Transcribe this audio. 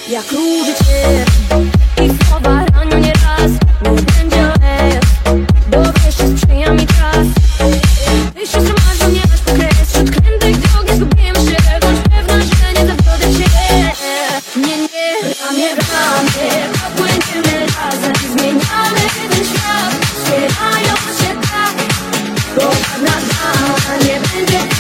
Jak użycie ich słowa ranią nie raz. Nie będzie OS, bo wiesz, że sprzyja mi czas. Ty siostro masz do mnie aż po kres. Wśród krętych dróg nie zgubiłem się. Bądź pewna, że nie zawiodę cię. Nie, nie, ramię w ramię popłyniemy razem. Zmieniamy ten świat, wspierają się tak. Bo żadna dama nie będzie